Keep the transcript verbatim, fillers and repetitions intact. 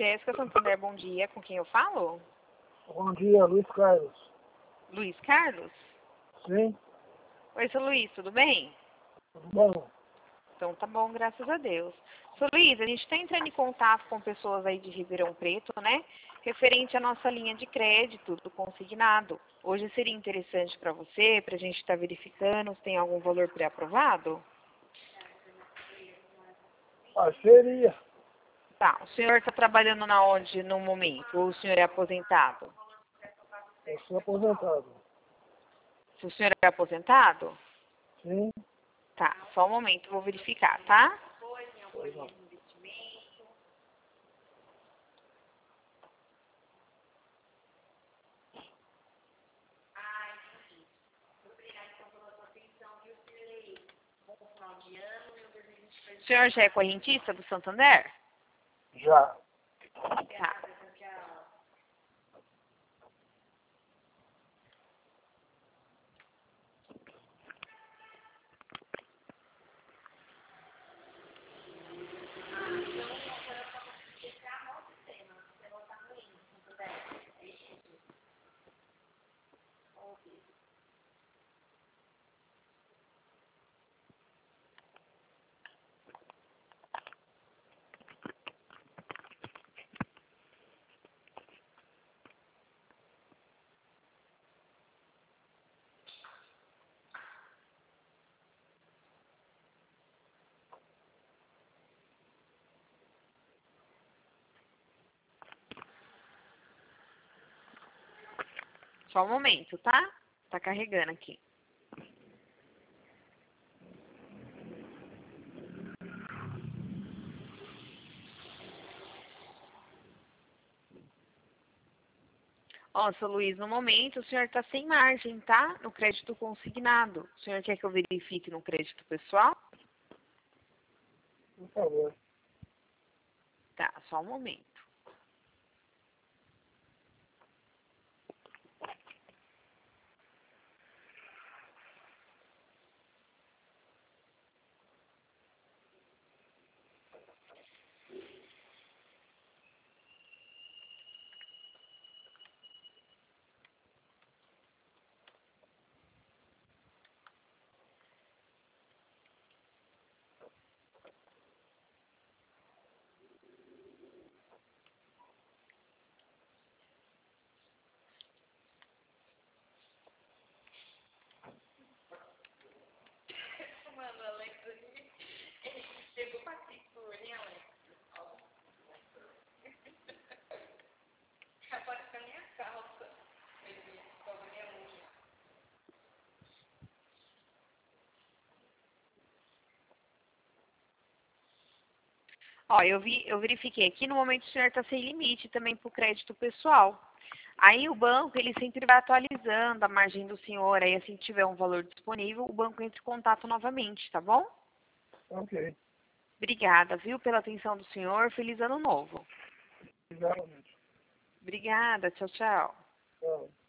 Jéssica Santander, bom dia. Com quem eu falo? Bom dia, Luiz Carlos. Luiz Carlos? Sim, Oi, seu Luiz, tudo bem? tudo bom? Então tá bom, graças a Deus. Seu Luiz, a gente está entrando em contato com pessoas aí de Ribeirão Preto, né? Referente à nossa linha de crédito do consignado. Hoje seria interessante para você, para a gente estar verificando se tem algum valor pré-aprovado? Ah, seria. Tá, o senhor está trabalhando na onde no momento? Ou o senhor é aposentado? Eu sou aposentado. Se o senhor é aposentado? Sim, Tá, só um momento, vou verificar, tá? pois não. O senhor já é correntista do Santander? Já. Tá. Só um momento, tá? Tá carregando aqui. Ó, seu Luiz, no momento o senhor está sem margem, tá? No crédito consignado. O senhor quer que eu verifique no crédito pessoal? Por favor. Tá, só um momento. Ó, eu, vi, eu verifiquei aqui, no momento o senhor está sem limite também para o crédito pessoal. Aí o banco, ele sempre vai atualizando a margem do senhor, aí assim que tiver um valor disponível, o banco entra em contato novamente, tá bom? Ok. Obrigada, viu, pela atenção do senhor. Feliz ano novo. Exatamente. Obrigada, tchau, tchau. Tchau.